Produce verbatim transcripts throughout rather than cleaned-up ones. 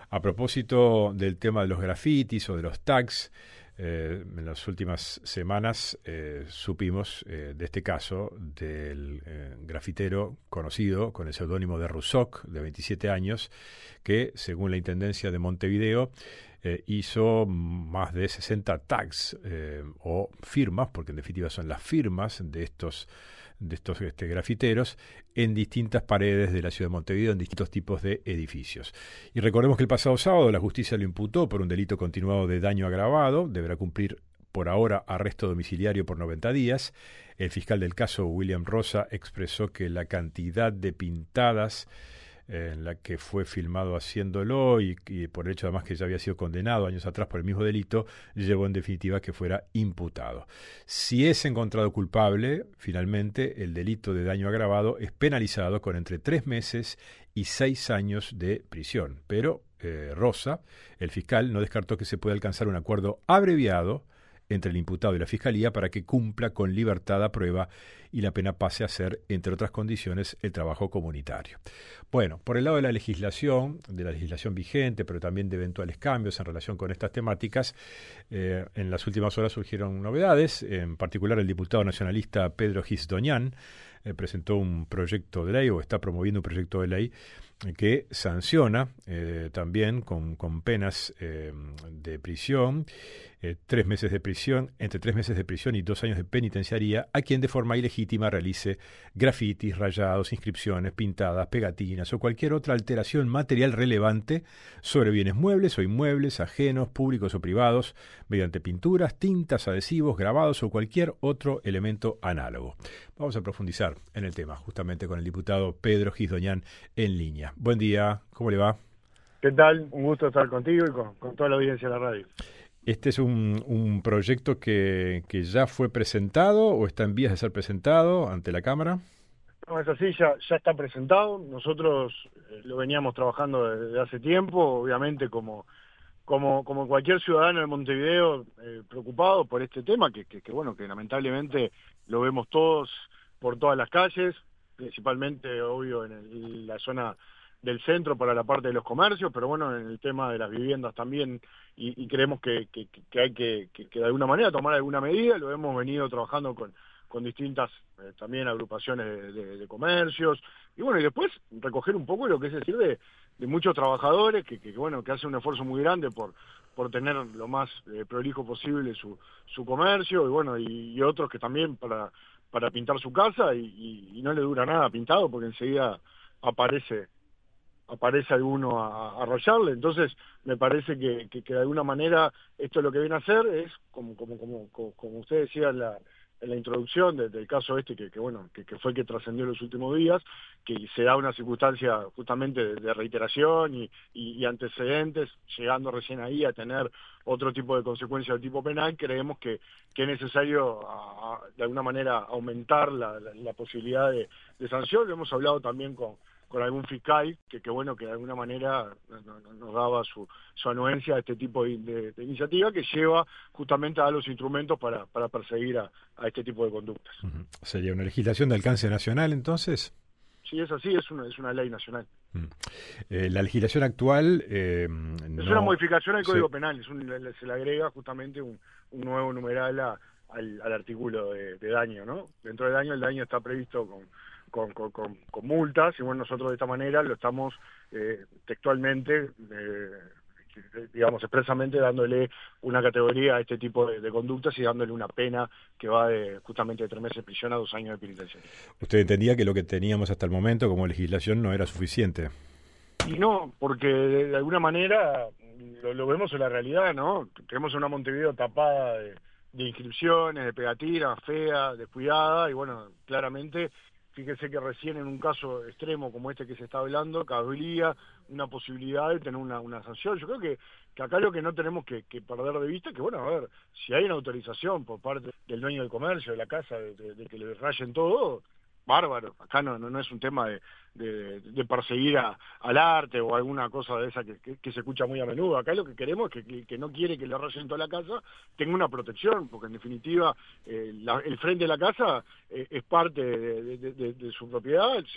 A propósito del tema de los grafitis o de los tags, eh, en las últimas semanas eh, supimos eh, de este caso del eh, grafitero conocido con el seudónimo de Rusoc, de veintisiete años, que, según la Intendencia de Montevideo, eh, hizo más de sesenta tags eh, o firmas, porque en definitiva son las firmas de estos de estos este, grafiteros en distintas paredes de la ciudad de Montevideo, en distintos tipos de edificios. Y recordemos que el pasado sábado la justicia lo imputó por un delito continuado de daño agravado, deberá cumplir por ahora arresto domiciliario por noventa días. El fiscal del caso, William Rosa, expresó que la cantidad de pintadas en la que fue filmado haciéndolo y, y por el hecho además que ya había sido condenado años atrás por el mismo delito, llevó en definitiva a que fuera imputado. Si es encontrado culpable, finalmente el delito de daño agravado es penalizado con entre tres meses y seis años de prisión. Pero eh, Rosa, el fiscal, no descartó que se pueda alcanzar un acuerdo abreviado entre el imputado y la Fiscalía para que cumpla con libertad a prueba y la pena pase a ser, entre otras condiciones, el trabajo comunitario. Bueno, por el lado de la legislación, de la legislación vigente, pero también de eventuales cambios en relación con estas temáticas, eh, en las últimas horas surgieron novedades. En particular, el diputado nacionalista Pedro Gisdoñán eh, presentó un proyecto de ley, o está promoviendo un proyecto de ley, que sanciona eh, también con, con penas eh, de prisión, eh, tres meses de prisión, entre tres meses de prisión y dos años de penitenciaría, a quien de forma ilegítima realice grafitis, rayados, inscripciones, pintadas, pegatinas o cualquier otra alteración material relevante sobre bienes muebles o inmuebles, ajenos, públicos o privados, mediante pinturas, tintas, adhesivos, grabados o cualquier otro elemento análogo. Vamos a profundizar en el tema, justamente con el diputado Pedro Gisdoñán en línea. Buen día, ¿cómo le va? ¿Qué tal? Un gusto estar contigo y con, con toda la audiencia de la radio. ¿Este es un, un proyecto que, que ya fue presentado o está en vías de ser presentado ante la Cámara? No, es así, ya, ya está presentado. Nosotros eh, lo veníamos trabajando desde hace tiempo, obviamente como, como, como cualquier ciudadano de Montevideo eh, preocupado por este tema, que, que, que bueno, que lamentablemente lo vemos todos por todas las calles, principalmente, obvio, en, el, en la zona del centro para la parte de los comercios, pero bueno, en el tema de las viviendas también, y, y creemos que, que, que hay que, que, que de alguna manera tomar alguna medida. Lo hemos venido trabajando con, con distintas eh, también agrupaciones de, de, de comercios, y bueno, y después recoger un poco lo que es decir de, de muchos trabajadores que, que bueno, que hacen un esfuerzo muy grande por, por tener lo más eh, prolijo posible su, su comercio, y bueno, y, y otros que también para, para pintar su casa, y, y, y no le dura nada pintado porque enseguida aparece aparece alguno a, a rayarle. Entonces me parece que, que, que de alguna manera esto lo que viene a hacer es, como como como, como, como usted decía en la, en la introducción de, del caso este, que, que bueno, que, que fue el que trascendió en los últimos días, que se da una circunstancia justamente de, de reiteración y, y, y antecedentes, llegando recién ahí a tener otro tipo de consecuencias de tipo penal. Creemos que, que es necesario a, a, de alguna manera aumentar la, la, la posibilidad de, de sanción. Lo hemos hablado también con con algún fiscal que, que bueno, que de alguna manera nos, nos daba su, su anuencia a este tipo de, de, de iniciativa que lleva justamente a dar los instrumentos para, para perseguir a, a este tipo de conductas. Uh-huh. ¿Sería una legislación de alcance nacional entonces? Sí, es así, es una, es una ley nacional. Uh-huh. Eh, la legislación actual eh, es no... una modificación al Código sí. Penal, es un, se le agrega justamente un, un nuevo numeral a, al, al artículo de, de daño, ¿no? Dentro del daño, el daño está previsto con Con, con, con, con multas, y bueno, nosotros de esta manera lo estamos eh, textualmente, eh, digamos, expresamente dándole una categoría a este tipo de, de conductas y dándole una pena que va de justamente de tres meses de prisión a dos años de penitenciaría. ¿Usted entendía que lo que teníamos hasta el momento como legislación no era suficiente? Y no, porque de, de alguna manera lo, lo vemos en la realidad, ¿no? Tenemos una Montevideo tapada de, de inscripciones, de pegatinas, fea, descuidada, y bueno, claramente... Fíjese que recién en un caso extremo como este que se está hablando, cabría una posibilidad de tener una, una sanción. Yo creo que, que acá lo que no tenemos que, que perder de vista es que, bueno, a ver, si hay una autorización por parte del dueño del comercio, de la casa, de, de, de que le rayen todo, bárbaro. Acá no, no, no es un tema de, de, de perseguir a, al arte o alguna cosa de esa que, que, que se escucha muy a menudo. Acá lo que queremos es que, que, que no quiere que le rayen toda la casa tenga una protección, porque en definitiva eh, la, el frente de la casa eh, es parte de, de, de, de su propiedad, o sea,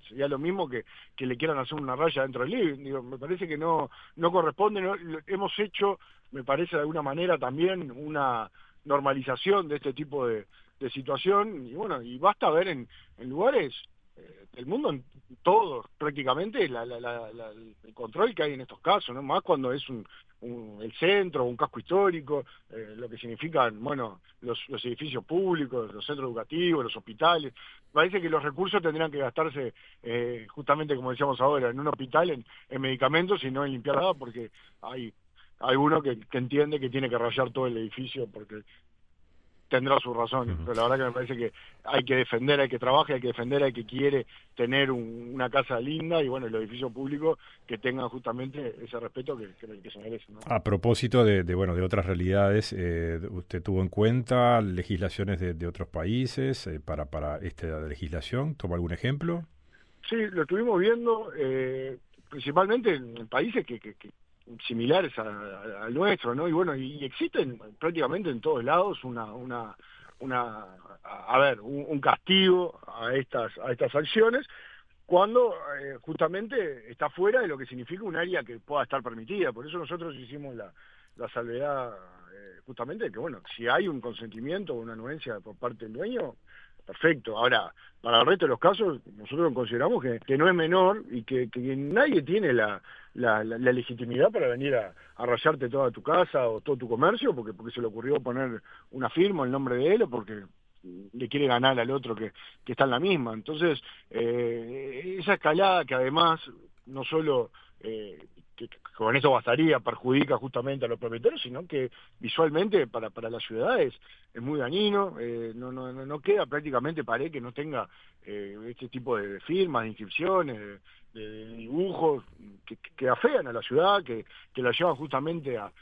sería lo mismo que, que le quieran hacer una raya dentro del living. Digo, me parece que no, no corresponde, no, hemos hecho, me parece de alguna manera también una normalización de este tipo de, de situación, y bueno, y basta ver en, en lugares eh, del mundo, en todos prácticamente, la, la, la, la, el control que hay en estos casos, ¿no? Más cuando es un, un, el centro, un casco histórico, eh, lo que significan, bueno, los, los edificios públicos, los centros educativos, los hospitales. Parece que los recursos tendrían que gastarse, eh, justamente como decíamos ahora, en un hospital, en, en medicamentos y no en limpiar nada, porque hay, hay uno que, que entiende que tiene que rayar todo el edificio porque tendrá sus razones, Uh-huh. pero la verdad que me parece que hay que defender, hay que trabajar, hay que defender, hay que quiere tener un, una casa linda y bueno, el edificio público que tenga justamente ese respeto que, que, que se merece, ¿no? A propósito de, de, bueno, de otras realidades, eh, ¿usted tuvo en cuenta legislaciones de, de otros países eh, para, para esta legislación? ¿Toma algún ejemplo? Sí, lo estuvimos viendo eh, principalmente en países que, que, que similares al nuestro, ¿no? Y bueno, y existen prácticamente en todos lados una, una, una, a ver, un, un castigo a estas, a estas acciones cuando eh, justamente está fuera de lo que significa un área que pueda estar permitida. Por eso nosotros hicimos la, la salvedad eh, justamente de que, bueno, si hay un consentimiento o una anuencia por parte del dueño, perfecto. Ahora, para el resto de los casos, nosotros consideramos que, que no es menor y que, que nadie tiene la, la, la, la legitimidad para venir a, a rayarte toda tu casa o todo tu comercio porque, porque se le ocurrió poner una firma, el nombre de él, o porque le quiere ganar al otro que, que está en la misma. Entonces, eh, esa escalada que además no solo... Eh, que, que con eso bastaría, perjudica justamente a los propietarios, sino que visualmente para, para las ciudades es muy dañino, eh, no, no, no queda prácticamente pared que no tenga eh, este tipo de firmas, de inscripciones, de, de dibujos que, que afean a la ciudad, que, que la llevan justamente a,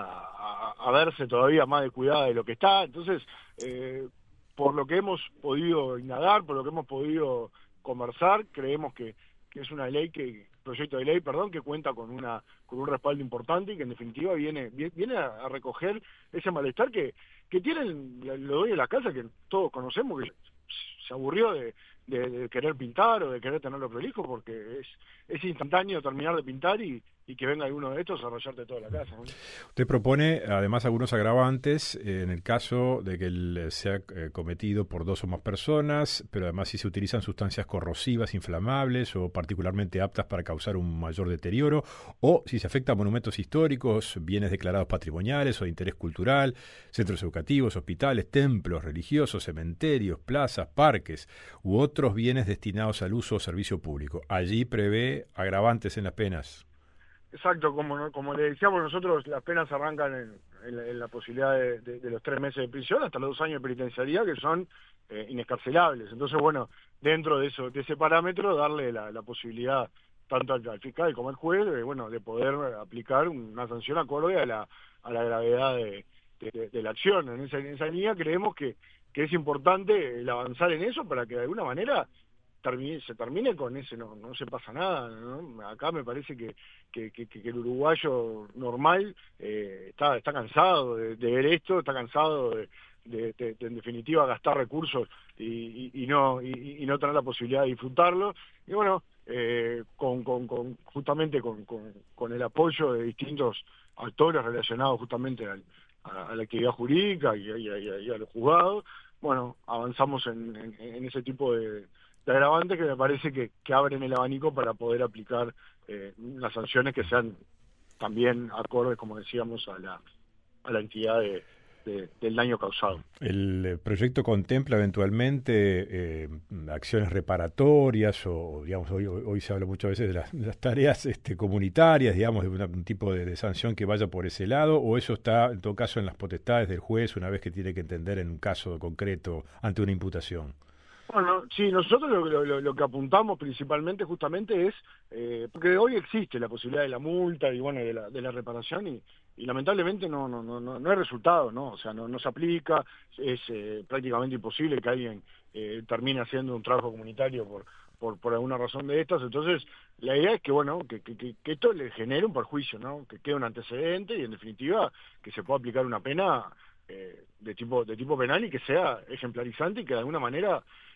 a, a verse todavía más descuidada de lo que está. Entonces, eh, por lo que hemos podido indagar, por lo que hemos podido conversar, creemos que, que es una ley que proyecto de ley, perdón, que cuenta con una con un respaldo importante y que en definitiva viene viene a, a recoger ese malestar que que tienen los dueños de la casa, que todos conocemos, que se aburrió de, de, de querer pintar o de querer tenerlo prolijo, porque es es instantáneo terminar de pintar y, y que venga alguno de estos a rayarte toda la casa, ¿no? Usted propone además algunos agravantes eh, en el caso de que el, sea eh, cometido por dos o más personas, pero además si se utilizan sustancias corrosivas, inflamables o particularmente aptas para causar un mayor deterioro, o si se afecta a monumentos históricos, bienes declarados patrimoniales o de interés cultural, centros educativos, hospitales, templos religiosos, cementerios, plazas, parques u otros bienes destinados al uso o servicio público. Allí prevé agravantes en las penas. Exacto, como como le decíamos nosotros, las penas arrancan en, en, la, en la posibilidad de, de, de los tres meses de prisión hasta los dos años de penitenciaría, que son eh, inescarcelables. Entonces, bueno, dentro de eso de ese parámetro, darle la, la posibilidad tanto al, al fiscal como al juez, de, bueno, de poder aplicar una sanción acorde a la a la gravedad de, de, de la acción. En esa, en esa línea creemos que, que es importante el avanzar en eso para que de alguna manera Termine, se termine con ese, no no se pasa nada, ¿no? Acá me parece que, que, que, que el uruguayo normal eh, está está cansado de, de ver esto, está cansado de, de, de, de en definitiva gastar recursos y, y, y no y, y no tener la posibilidad de disfrutarlo. Y bueno, eh, con, con, con justamente con, con, con el apoyo de distintos actores relacionados justamente al, a, a la actividad jurídica y, y, y, y a los juzgados, bueno, avanzamos en, en, en ese tipo de de agravantes que me parece que, que abren el abanico para poder aplicar eh, las sanciones que sean también acordes, como decíamos, a la a la entidad de, de, del daño causado. El proyecto contempla eventualmente eh, acciones reparatorias o, digamos, hoy, hoy se habla muchas veces de las, de las tareas este, comunitarias, digamos, de una, un tipo de, de sanción que vaya por ese lado, o eso está, en todo caso, en las potestades del juez una vez que tiene que entender en un caso concreto ante una imputación. Bueno, sí, nosotros lo, lo, lo que apuntamos principalmente justamente es, eh, porque hoy existe la posibilidad de la multa y bueno, de la, de la reparación y, y lamentablemente no no no no hay resultado, ¿no? O sea, no, no se aplica, es eh, prácticamente imposible que alguien eh, termine haciendo un trabajo comunitario por, por por alguna razón de estas. Entonces, la idea es que, bueno, que, que, que esto le genere un perjuicio, ¿no? Que quede un antecedente y en definitiva que se pueda aplicar una pena eh, de tipo de tipo penal y que sea ejemplarizante y que de alguna manera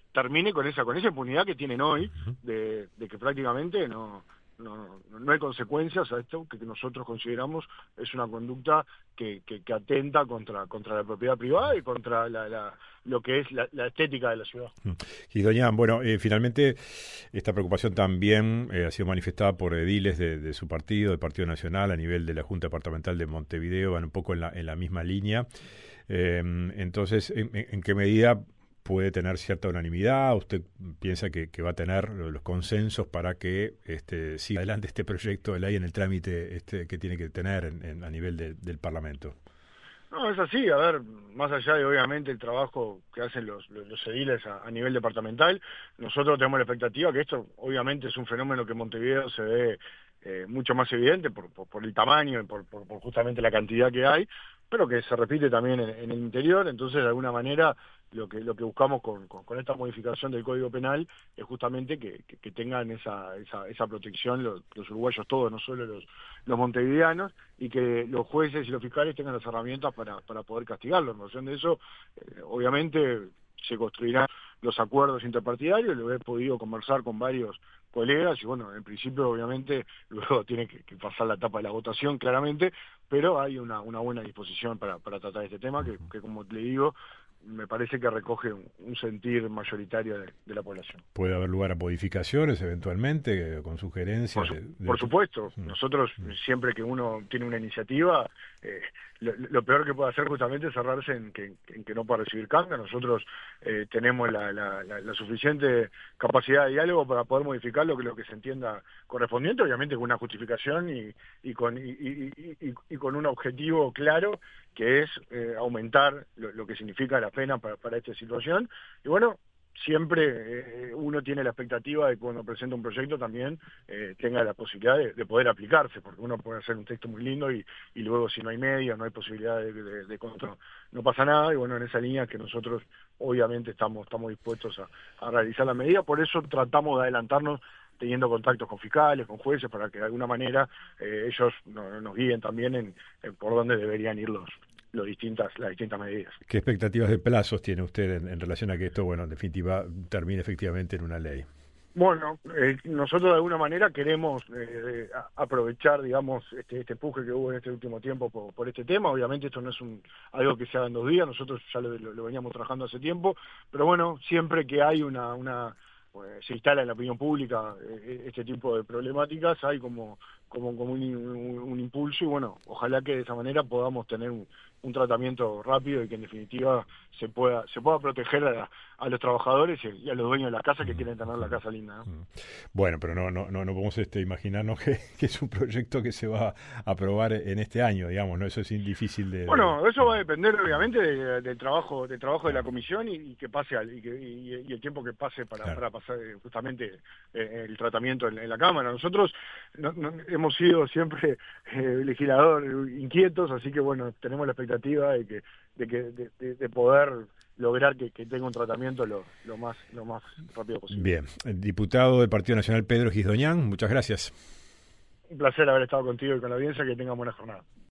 termine con esa con esa impunidad que tienen hoy, de, de que prácticamente no... No, no, no hay consecuencias a esto que nosotros consideramos es una conducta que, que, que atenta contra contra la propiedad privada y contra la, la, lo que es la, la estética de la ciudad. Guidoñán, bueno, eh, finalmente esta preocupación también eh, ha sido manifestada por ediles de, de su partido, del Partido Nacional, a nivel de la Junta Departamental de Montevideo, van un poco en la, en la misma línea. Eh, entonces, ¿en, en qué medida puede tener cierta unanimidad? ¿Usted piensa que, que va a tener los consensos para que este, siga adelante este proyecto de ley en el trámite este, que tiene que tener en, en, a nivel de, del Parlamento? No, es así, a ver, más allá de obviamente el trabajo que hacen los, los, los ediles a, a nivel departamental, nosotros tenemos la expectativa que esto obviamente es un fenómeno que en Montevideo se ve eh, mucho más evidente por, por, por el tamaño y por, por, por justamente la cantidad que hay, pero que se repite también en, en el interior. Entonces de alguna manera lo que lo que buscamos con, con, con esta modificación del Código Penal es justamente que, que, que tengan esa, esa, esa protección los, los uruguayos todos, no solo los, los montevideanos, y que los jueces y los fiscales tengan las herramientas para, para poder castigarlos. En función de eso, eh, obviamente se construirán los acuerdos interpartidarios, lo he podido conversar con varios colegas y bueno, en principio obviamente luego tiene que, que pasar la etapa de la votación claramente, pero hay una, una buena disposición para, para tratar este tema que, que como le digo, me parece que recoge un, un sentir mayoritario de, de la población. ¿Puede haber lugar a modificaciones eventualmente, con sugerencias? Por, su, de, de... por supuesto. Mm. Nosotros, siempre que uno tiene una iniciativa, eh, lo, lo peor que puede hacer justamente es cerrarse en que, en que no pueda recibir cambio. Nosotros eh, tenemos la, la, la, la suficiente capacidad de diálogo para poder modificar lo que, lo que se entienda correspondiente, obviamente con una justificación y, y, con, y, y, y, y con un objetivo claro, que es eh, aumentar lo, lo que significa la pena para, para esta situación. Y bueno, siempre eh, uno tiene la expectativa de que cuando presenta un proyecto también eh, tenga la posibilidad de, de poder aplicarse, porque uno puede hacer un texto muy lindo y, y luego si no hay media, no hay posibilidad de, de, de control, no pasa nada. Y bueno, en esa línea que nosotros obviamente estamos, estamos dispuestos a, a realizar la medida, por eso tratamos de adelantarnos teniendo contactos con fiscales, con jueces, para que de alguna manera eh, ellos no, nos guíen también en, en por dónde deberían ir los, los distintas, las distintas medidas. ¿Qué expectativas de plazos tiene usted en, en relación a que esto, bueno, en definitiva, termine efectivamente en una ley? Bueno, eh, nosotros de alguna manera queremos eh, aprovechar, digamos, este, este empuje que hubo en este último tiempo por, por este tema. Obviamente esto no es un, algo que se haga en dos días, nosotros ya lo, lo, lo veníamos trabajando hace tiempo, pero bueno, siempre que hay una... una pues, se instala en la opinión pública eh, este tipo de problemáticas, hay como, como, como un, un, un impulso y bueno, ojalá que de esa manera podamos tener un, un tratamiento rápido y que en definitiva se pueda se pueda proteger a, a los trabajadores y, y a los dueños de la casa que quieren tener la casa linda, ¿no? Bueno, pero no no no, no podemos este, imaginarnos que, que es un proyecto que se va a aprobar en este año, digamos, ¿no? Eso es difícil de... Bueno, eso va a depender obviamente de, del trabajo del trabajo de la comisión y, y que pase al, y, que, y, y el tiempo que pase para, claro. para pasar justamente eh, el tratamiento en, en la Cámara. Nosotros no, no, hemos sido siempre eh, legisladores inquietos, así que bueno, tenemos la expectativa de que de que de, de, de poder lograr que, que tenga un tratamiento lo, lo más lo más rápido posible. Bien, el diputado del Partido Nacional Pedro Guidoñán, muchas gracias. Un placer haber estado contigo y con la audiencia, que tengan buena jornada.